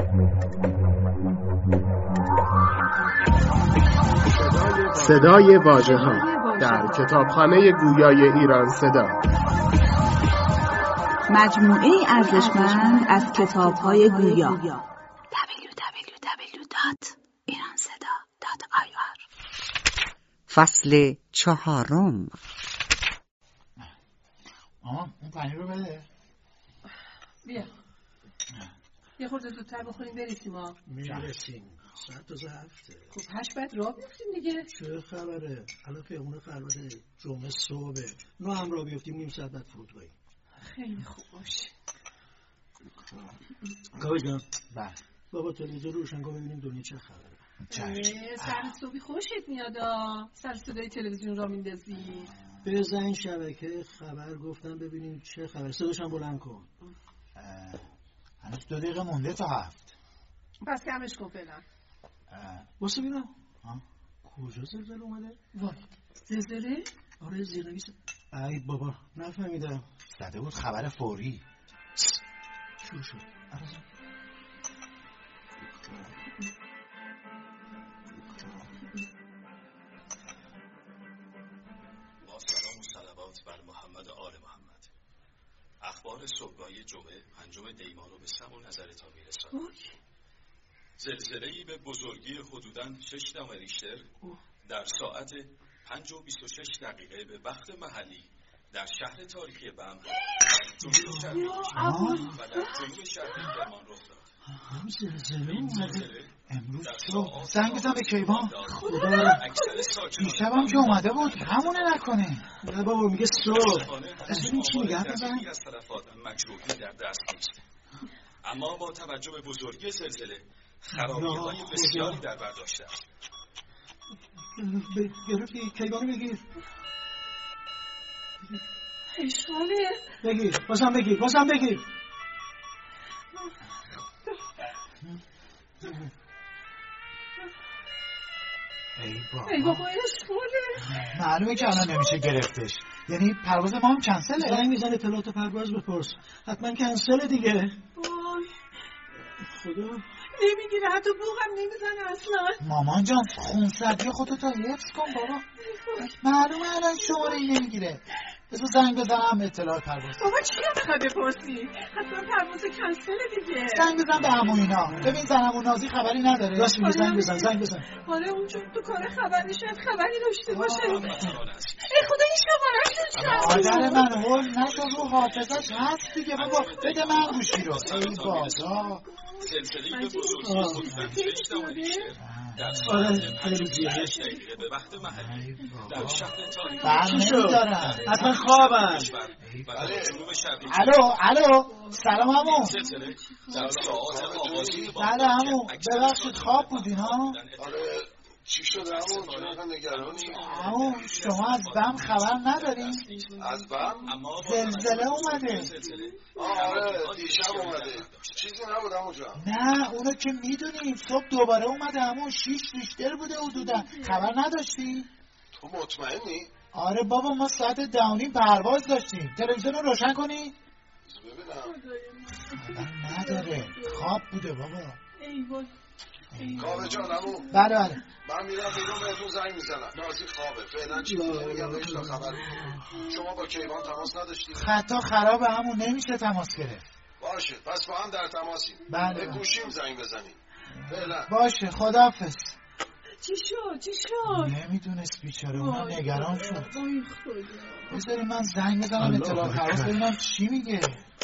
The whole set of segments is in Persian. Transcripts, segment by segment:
صدای واژه‌ها در کتابخانه گویای ایران صدا، مجموعه ارزشمند از کتاب‌های گویا. www.iranseda.ir. فصل 4. اون پنیر رو بده. بیا یه خورده زودتر بخوریم برسیم ها. میرسیم ساعت 7. خب 8 بعد راه بیفتیم دیگه. چه خبره؟ الان پیمونه فرمده جمعه صبح 9 هم راه بیفتیم، نیم ساعت بعد فرودگاهیم. خیلی خوب باشه. کاوه جان. بله بابا تلویزیون روشن کن ببینیم دنیا چه خبره. سر صبحی خوشت میادا سر صدای تلویزیون را میندازی. بزن شبکه خبر گفتم ببینیم چه خبر. صداشم بلند کن. هنوز 2 دقیقه مونده تا 7. پس کمش کن فعلا. واسه ببینم کجا زلزله اومده؟ وای زلزله؟ آره زیرنویس. ای بابا نفهمیدم. زده بود خبر فوری. شروع شد. با سلام و صلوات بر محمد و آل محمد. اخبار صبحگاهی جمعه 5 دیماه رو به سمع و نظرتان میرسانم. زلزله‌ای به بزرگی حدوداً 6 ریشتر در ساعت 5:26 به وقت محلی در شهر تاریخی بم در جنوب شرقی و در جنوب شرقی کرمان رخ داد. زلزله اومده امروز صبح زنگ بزن به کیوان. اکثر ساکنان دیشبم که اومده بود همونه نکنه. نه بابا میگه صبح. این چی میگه؟ دقیقی از تلفات مجروحی در دست نیست، اما با توجه به بزرگی زلزله خرابی‌های بسیاری در بر داشته است. گرفتی کیوانو بگیر. اشغاله بگیر بازم بگیر. ای بابا اشغاله. معلومه که الان نمیشه گرفتش. یعنی پرواز ما هم کنسله. زنگ میزنه اطلاعات پرواز بپرس. حتما کنسله دیگه. وای خدا نمیگیره، حتی بوغم نمیزنه اصلا. مامان جان خونسردی خودتو حفظ کن بابا. معلومه الان شماره نمیگیره. بذار زنگ بزنم اطلاعات پرواز. بابا چی میخوای بپرسی؟ حتما پرواز کنسله دیگه. زنگ بزن به عمو اینا. ببین زنمون نازی خبری نداره. راست میگه. زنگ بزن. آره اونجا تو کار خبری شاید خبری داشته باشه. ای خدا این شماره‌شو چند؟ مادر من هول نشو رو حافظش هست دیگه بابا. بده من گوشی رو. ای بابا زلزله‌ای به بزرگی حدوداً 6 ریشتر در ساعت 5:26 به وقت محلی در شهر تاریخی برمی‌دارم. حتما خوابم. و در جنوب شرقی الو سلام عمو. زلزله در ساعات آغازین بله عمو ببخشید خواب بودین ها. آره چی شده عمو؟ چرا نگرانی؟ عمو شما از بم خبر ندارین؟ از بم؟ زلزله اومده. آره دیشب اومده. چیزی نبود عمو جان. نه اونو که میدونیم صبح دوباره اومده عمو. 6 ریشتر بوده حدودا. خبر نداشتی؟ تو مطمئنی؟ آره بابا ما ساعت 10 پرواز داشتیم. تلویزیون رو روشن کنی؟ ببینم. نداره خواب بوده بابا. ای وای کاوه جان عمو. بله من میرم بیرون بهتون زنگ میزنم. نازی خوابه فعلا چیزی نمیگم بهش تا خبر بگیرم. شما با کیوان تماس نداشتید؟ خطا خرابه عمو نمیشه تماس گرفت. باشه پس با هم در تماسیم. بله به گوشیم زنگ بزنید. فعلا باشه خداحافظ. چی شد؟ نمیدونست بیچاره اونم نگران شد. وای خدا. بذاری من زنگ بزنم اطلاع پرواز ببینم چی میگه.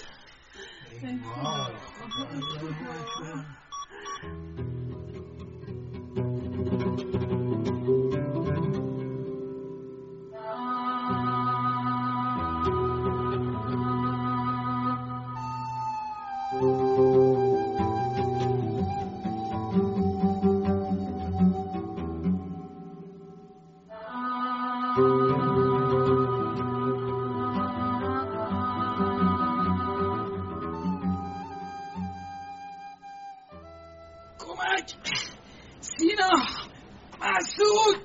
سینا مسعود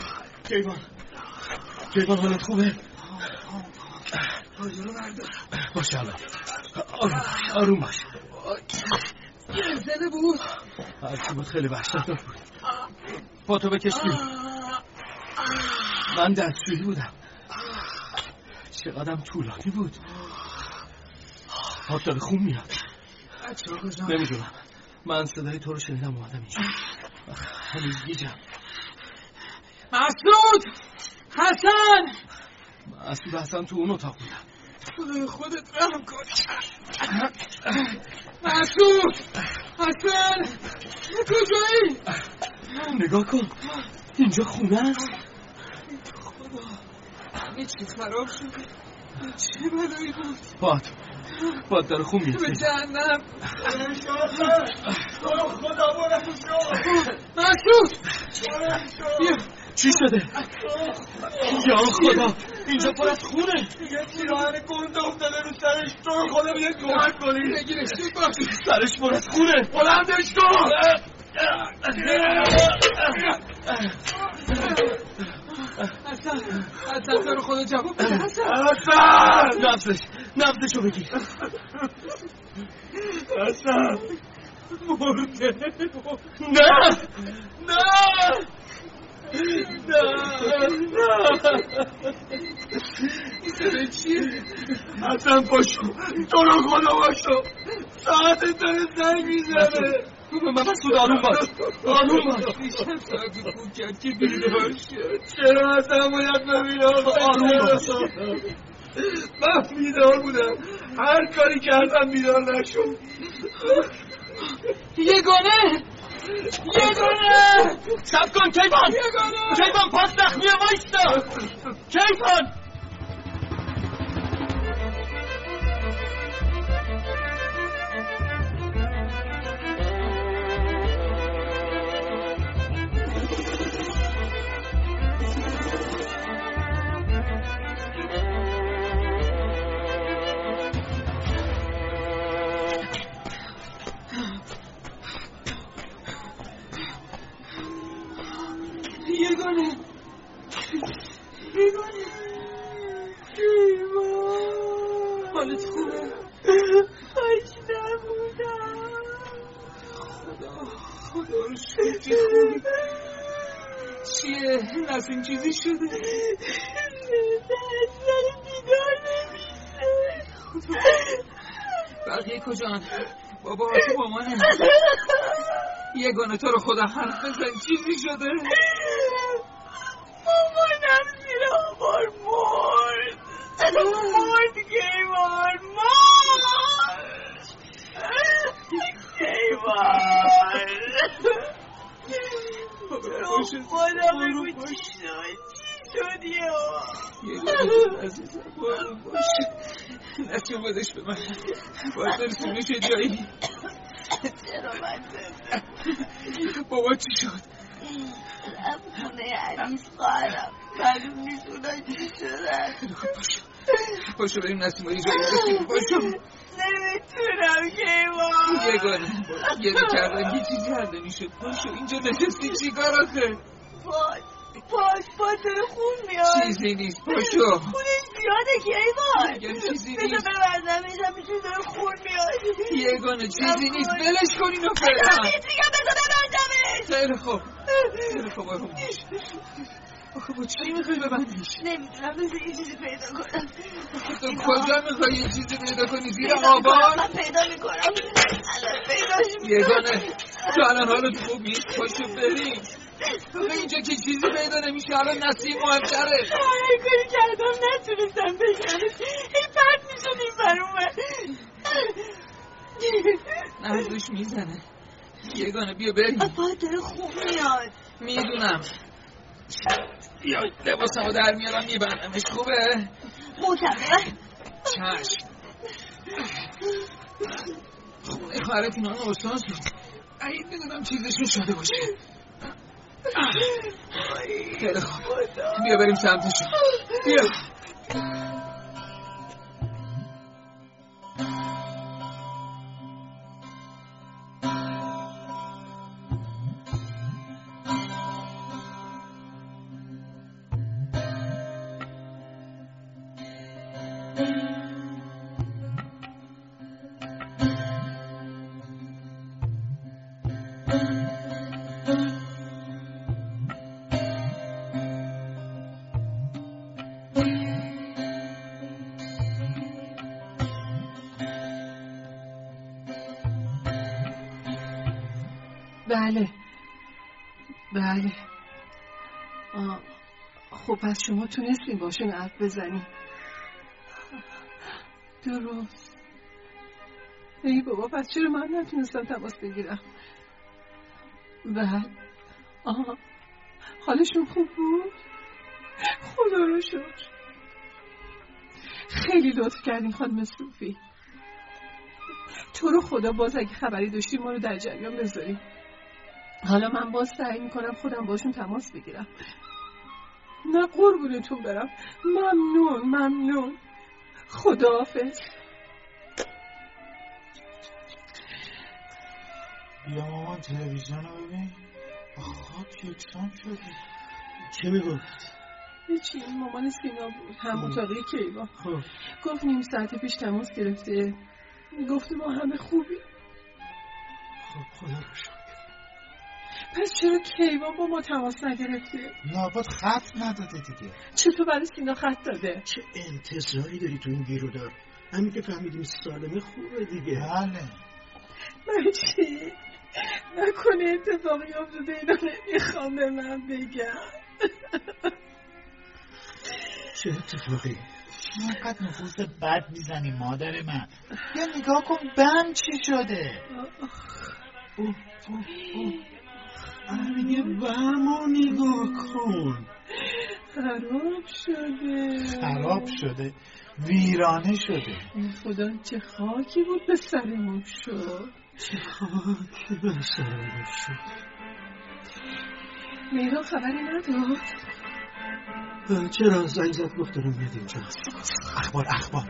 کیوان حالت خوبه؟ آجورو بردار باشه الان. آروم باش. زلزله بود. هرچی بود خیلی وحشتناک بود. پاتو بکش بیرون. من دستشویی بودم. چقدرم طولانی بود. پات داره خون میاد. نمیدونم. من صدای تو رو شنیدم اومدم اینجا. هنوز گیجم. مسعود! حسن تو اون اتاق بودم. خدای خودت رحم کن. مسعود! حسن! کجایی؟ نگاه کن. اینجا خونه است. خدا همه چی خراب شده. چه بلایی بود؟ پات داره خون میاد. به جهنم. خدا برم شما. مسعود! بیا. چی شده؟ یا خدا اینجا پر از خونه. یه پیراهن گنده افتاده رو سرش. تو رو خدا بیا کمک کنی. بگیرش زود باش. سرش پر از خونه. بلندش کن. حسن تو رو خدا جواب بده. حسن نفسشو بگیر. حسن مرده. نه این چیه؟ حسن پاشو. تو رو خدا باشو. ساعتت داره زنگ میزنه. مسعود آروم باش. دیشب ساعت خوب کرد که بیدار شد. چرا حسن باید من آروم باش. من بیدار بودم. هر کاری کردم بیدار نشد. یگانه شب کن کیوان پاس زخمیه وایستا. کیوان حالت خوبه؟ کاش نبودم. خدا رو شکر که خوبی. چیه؟ نسیم چیزی شده؟ اصلا بیدار نمیشه. بقیه کجان؟ بابا تو مامانه. یگانه تو رو خدا حرف بزن. چیزی شده؟ مامانم زیر آبار مرد کیوان. خدا بگو چی شد یگانه عزیزم باشه. نسیم بدش به من. باید برسیم میشه جایی. چرا من زنده؟ بابا چی شد؟ رفت خونه عریس خواهرم. معلوم نیست اونا چی شدن. باشو بریم نسیم یه جایی برسیم. باشو نمیتونم کیوان. یگانه گریه کردن یه چیزی حل نمیشد. باشو اینجا نشستی چی کار آخه؟ پاش داره خون میاد. چیزی نیست باشو. خونش زیاده کیوان. میگم چیزی نیست. بذار ببندمش همیشه داره خون میاد. یگانه چیزی نیست. ولش کن اینو فعلا. میگم بذار ببندمش. خیلی خوب آروم باش. آخه با چی میخوای ببندیش؟ نمیدونم. بذار یه چیزی پیدا کنم. تو کجا میخوای یه چیزی پیدا کنی؟ زیر آبان؟ من پیدا میکنم. الان پیداش میکنم. یگانه تو الان حالت خوب نیست. پاشو بریم. آخه اینجا که چیزی پیدا نمیشه. الان نسیم مهمتره. هر کاری کردم نتونستم بگمش. این پرد میشد این برومه. نردش میزنه. یگانه بیا بریم. پاهات داره خون میاد. میدونم. یا لباسمو در میارم میبندمش. خوبه؟ معتبر. چشم. خونه خواهرت اینا رو استان شد. اگه میدونم چیزشون شده باشه. خیلی خوب. بیا بریم سمتشون. بیا. بله. خب پس شما تونستین باشون حرف بزنی؟ درست. ای بابا پس چرا من نتونستم تماس بگیرم؟ بله. حالشون خوب بود؟ خدا رو شکر. خیلی لطف کردین خانم صوفی. تو رو خدا باز اگه خبری داشتی ما رو در جریان بذاری. حالا من باز سعی میکنم خودم باشون تماس بگیرم. نه قربونتون برم. ممنون. خداحافظ. بیا مامان تلویزیون رو ببین. خاک یکسان شده. چه میگفت؟ هیچی، مامان سینا بود، هم اتاقی کیوان. گفت نیم ساعت پیش تماس گرفته. گفت ما همه خوبی. خب خدا رو شکر. پس چرا کیوان با ما تماس نگرفته؟ لابد خط نداده دیگه. چطور برای سینا خط داده؟ چه انتظاری داری تو این گیرودار؟ همین که فهمیدیم سالمه خوبه دیگه. بله. من چی؟ نکنه اتفاقی افتاده اینا نمیخوام به من بگم. چه اتفاقی؟ چقدر نفوس بد میزنی مادر من. یا نگاه کن بم چی شده. میگه بمو نگاه کن. خراب شده. ویرانه شده. خدا چه خاکی بود به سرمون شد. مهران خبری نداد؟ چرا زنگ زد گفت دارم میاد اینجا. اخبار.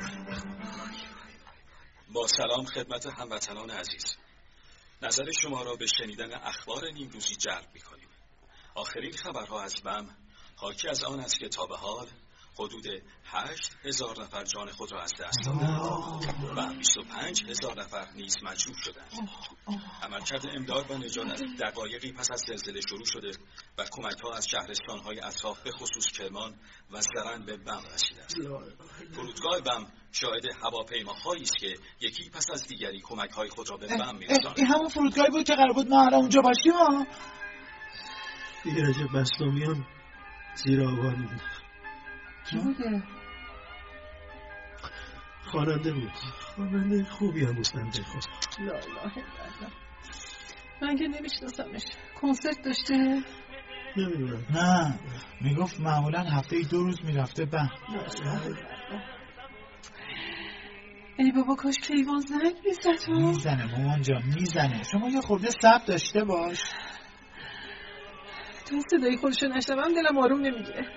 با سلام خدمت هموطنان عزیز. نظر شما را به شنیدن اخبار نیمروزی جلب می‌کنیم. آخرین خبرها از بم حاکی از آن است که تا به حال حدود 8,000 نفر جان خود را از دست دادند و 25,000 نفر نیز مجروح شدند. عملکرد امداد و نجات دقایقی پس از زلزله شروع شده و کمک‌ها از شهرستان‌های اطراف به خصوص کرمان و زرند به بم رسیده است. فرودگاه بم شاهد هواپیماهایی است که یکی پس از دیگری کمک‌های خود را به بم می‌رسانند. این همون فرودگاهی بود که قرار بود ما الان اونجا باشیم ها؟ دیگه رجب بسلامیان زیر آوار موند. چی بوده؟ خواننده بود. خواننده خوبی هم بود بنده خود. لا اله الا الله. من که نمیشناسمش. کنسرت داشته؟ نمیدونم. نه میگفت معمولا هفته 2 روز میرفته بم. ای بابا کاش کیوان زنگ میزد. میزنه مامان جان میزنه. شما یه خورده صبر داشته باش. تا صدای خودشو نشنوم دلم آروم نمیگیره.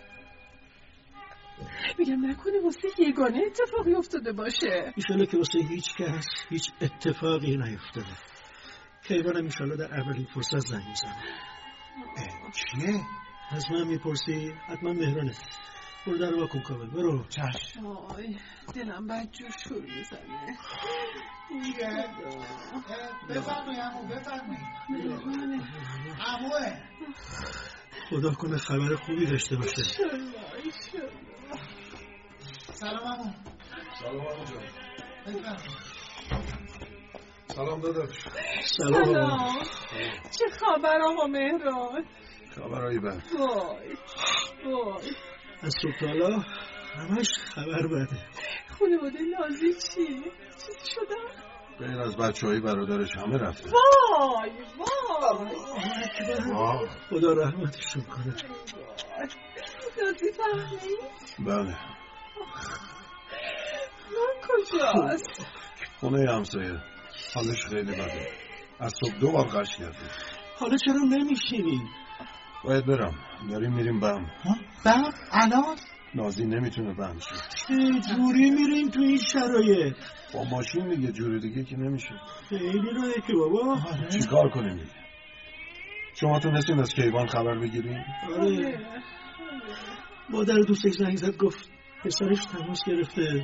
میگم نکنه واسه یگانه اتفاقی افتاده باشه. ایشالا که واسه هیچ کس هیچ اتفاقی نیفتاده. کیوانم ایشالا در اولین فرصت زنگ میزنه. چیه؟ از من میپرسی؟ حتما مهرانه. برو در واکن کامل برو. چشم. آی دلم بد جور شور میزنه. بفرمایید عمو. عموه. خدا کنه خبر خوبی داشته باشه. سلام عمو. سلام عمو جان. سلام داداش. سلام. چه خبر آقا مهران؟ خبرایی بد. وای از صبح تا حالا همش خبر بده. خانواده نازی چی شدن؟ غیر از بچه‌های برادرش همه رفته. وای خدا رحمتشون کنه. نازی فهمید؟ بله. من کجاست؟ خونه همسایه. حالش خیلی بده. از صبح 2 بار قش کرده. حالا چرا نمیشینیم؟ باید برم. داریم میریم بم. بم؟ الان؟ نازی نمیتونه بم شه. چجوری میریم تو این شرایط؟ با ماشین دیگه، جوری دیگه که نمیشه. خیلی راهه که بابا. چی کار کنیم دیگه؟ شما تونستین از کیوان خبر بگیریم؟ آره. مادر دوستش زنگ زد گفت پسرش تماس گرفته.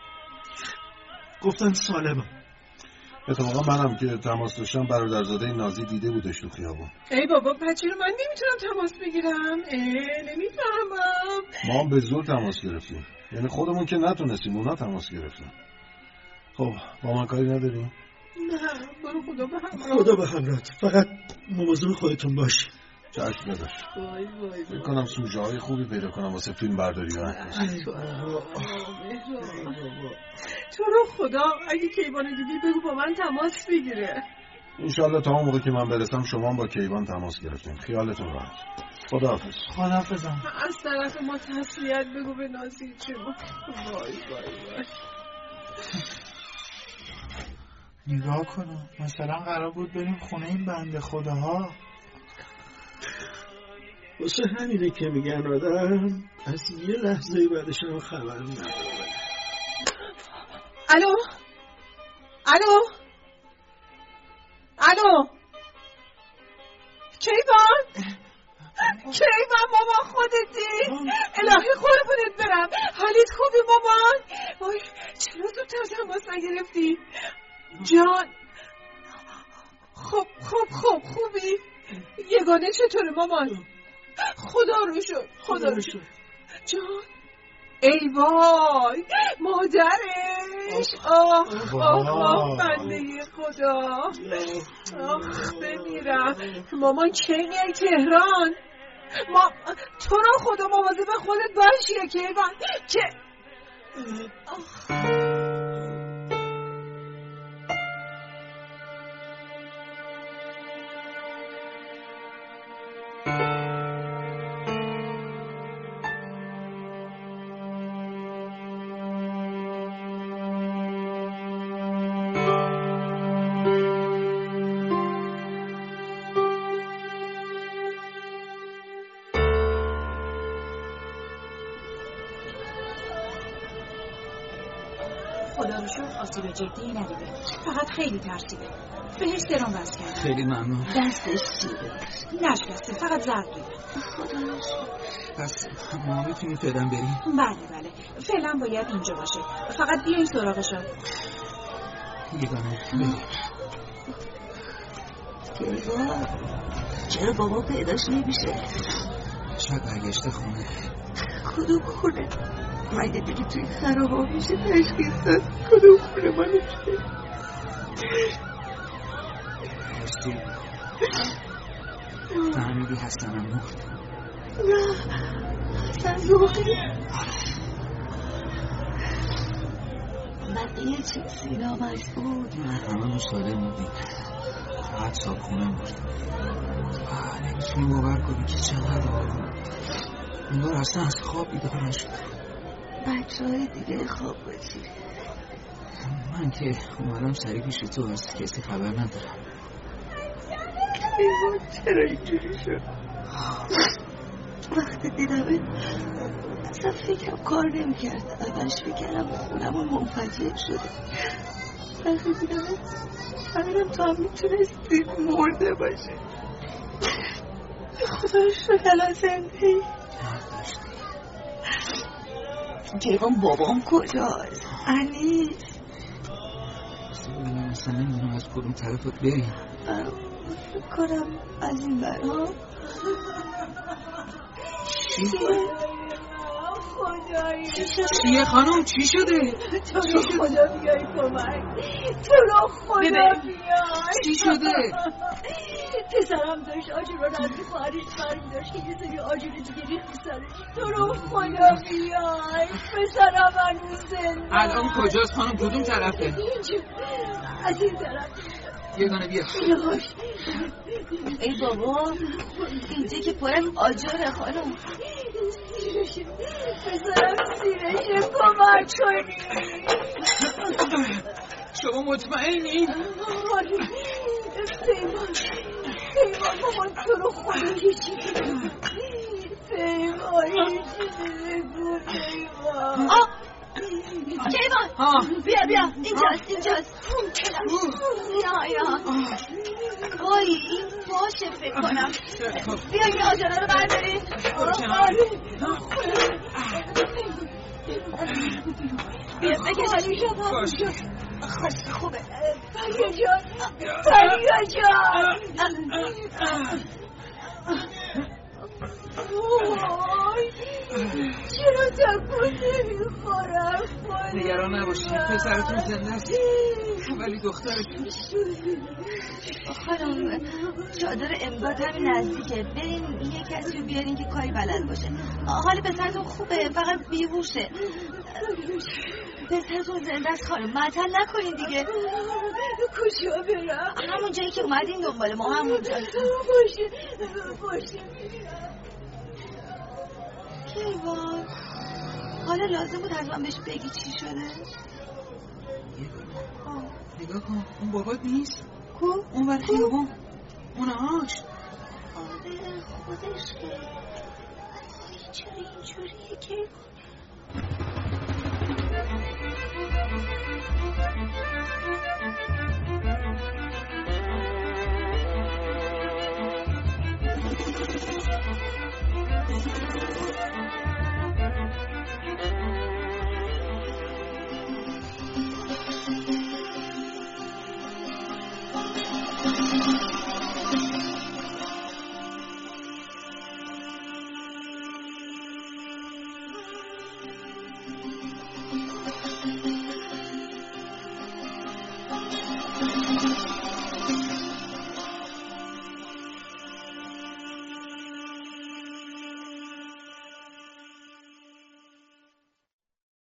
گفتن سالمه. اتفاقا منم که تماس داشتم برادرزاده نازی دیده بودش تو خیابون. ای بابا بچه رو من نمیتونم تماس بگیرم. نمیفهمم. ما هم به زور تماس گرفتیم. یعنی خودمون که نتونستیم، اونا تماس گرفتن. خب با من کاری نداریم؟ نه برو خدا به همراه. خدا به همراهت. فقط مواظب خودتون باش. چشم نداشت. وای وای فکر کنم سوژه های خوبی پیدا کنم واسه فیلم برداری و عکاسی. تو رو خدا اگه کیوان دیدی بگو با من تماس بگیره. انشالله تا اون موقع که من برسم شما با کیوان تماس گرفتیم. خیالتون راحت. خداحافظ. خداحافظم. از طرف ما تسلیت بگو به نازی جون. وای وای وای. نگاه کنم مثلا قرار بود بریم خونه این بنده خداها. واسه همینه که میگن آدم از یه لحظه بعدش هم خبر نداره. الو الو الو کیوان مامان خودتی؟ الهی قربونت برم. حالت خوبی مامان؟ وای چرا زودتر تماس نگرفتی؟ جان خب خوبی؟ یگانه چطوره مامان؟ خدا رو شد جان ای وای مادرش. آه بنده خدا. آخ بمیرم. مامان کی میای تهران؟ تو رو خدا مواظب خودت باشی کیوان که خدا رو شکر آسیب جدی ندیده، فقط خیلی ترسیده. بهش سرم وصل کردم. خیلی ممنون. دستش سیبه نشکسته، فقط ضرب دیده. خدا رو شکر. پس ما میتونیم فعلا بریم؟ بله فعلا باید اینجا باشه، فقط بیاین سراغشو. یگانه بریم. کیوان چرا بابا پیداش نمیشه؟ شاید برگشته خونه. کدوم خونه؟ مگه دیگه توی خرابا میشه تشخیص داد کدوم خونه ما نمیشه؟ راستی فهمیدی حسنم مرد؟ نه حسن روحی بقیه چه سینامش بود؟ همه سالم بودیم، فقط صاحب خونه مرد. نمیتونی باور کنی که چقدر آروم انگار اصلا از خواب بیدار نشد. بچه های دیگه خواب باشی. من که اومدم سریع پیش تو از کسی خبر ندارم. کیوان چرا اینجوری شد؟ وقتی دیدمه اصلا فکرم کار نمیکرد. اولش فکرم خونم منفجر شده. وقتی دیدمه فهمیدم تو هم میتونستی مرده باشی. خدا رو شکر الان زنده. کیوان بابام کجاست؟ انیس ببینم اصلا نمیدونم از کدوم طرفت بریم. فکر کنم از این برها. چیه خانم؟ چی شده؟ تو رو خدا بیای کمک. تو رو خدا بیای. چی شده؟ پسرم داشت آجور رو از خواهرش برمی داشت که یه سری آجور دیگه ریخت سرش. تو رو خدا بیای. پسرم هنوز زنده. الان کجاست خانم؟ کدوم طرفه؟ اینجا از این طرف. یگانه بیا. ای بابا اینجا که پر از آجره خانم. پسرم سیرشه کمک کنی. شما مطمئنی؟ پیمان مامان تو رو خدا کشید. پیمان یه چیزی بگو پیمان. کیوان بیا اینجاست. بیا وای این باشه فکر کنم. بیا این آجره رو برداریم. بیا بکشم. خوش خوبه. پریا جان وای چرا تکون نمیخورم؟ نگران نباشید پسرتون زنده است. ولی دخترش خانم چادر امداد همین نزدیکه، بریم یه کسی رو بیارین که کاری بلد باشه. حال پسرتون خوبه، فقط بیهوشه. پسرتون زنده است خانم، معطل نکنین دیگه. کجا برم؟ همون جایی که اومدین دنبال ما، همون جایی. باشه کیوان حالا لازم بود حتما بهش بگی چی شده؟ نگاه کن اون بابات نیست؟ کو؟ اون بر خیابون اون آج. آره خودشه. چرا اینجوریه کیوان؟